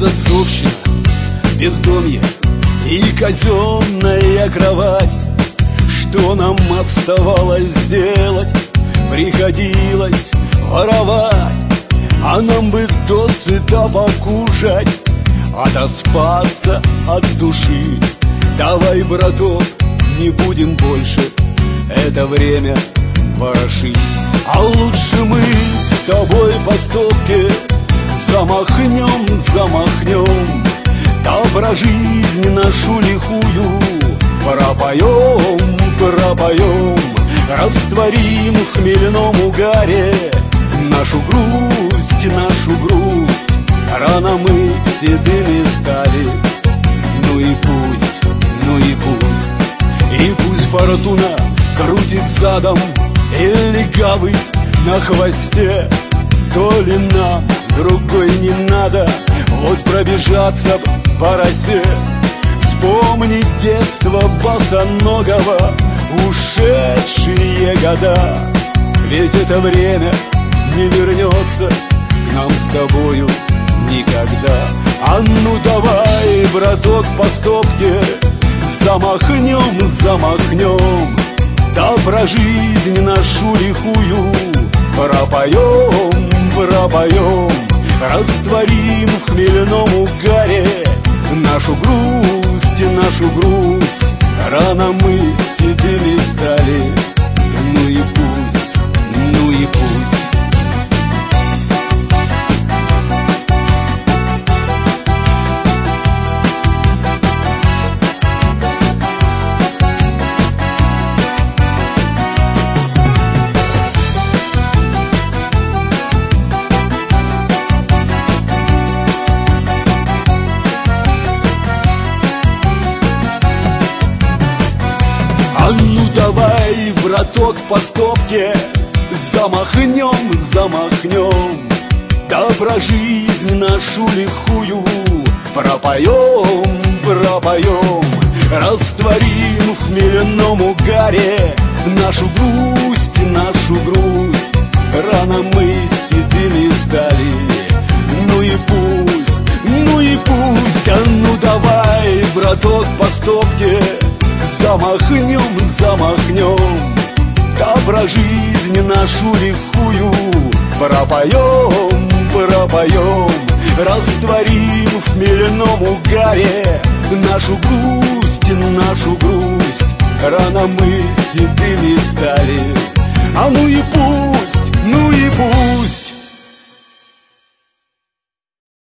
безотцовщина, бездомье и казенная кровать. Что нам оставалось делать? Приходилось воровать. А нам бы досыта покушать, отоспаться от души. Давай, браток, не будем больше это время ворошить. А лучше мы с тобой по стопке замахнем, да про жизнь нашу лихую пропоем, растворим в хмельном угаре нашу грусть. Рано мы седыми стали. Ну и пусть фортуна крутит задом и легавый на хвосте. То ли нам другой не надо, вот пробежаться по росе. Вспомнить детство босоногого, ушедшие года. Ведь это время не вернется к нам с тобою никогда. А ну давай, браток, по стопке замахнем, да про жизнь нашу лихую пропоем, растворим в хмельном угаре нашу грусть. Рано мы седыми стали. Ну и пусть. А ну давай, браток, по стопке замахнем, да про жизнь нашу лихую пропоем, растворим в хмельном угаре нашу грусть. Рано мы седыми стали. Ну и пусть. А ну давай, браток, по стопке замахнем, да про жизнь нашу лихую пропоем, растворим в хмельном угаре нашу грусть. Рано мы седыми стали. А ну и пусть.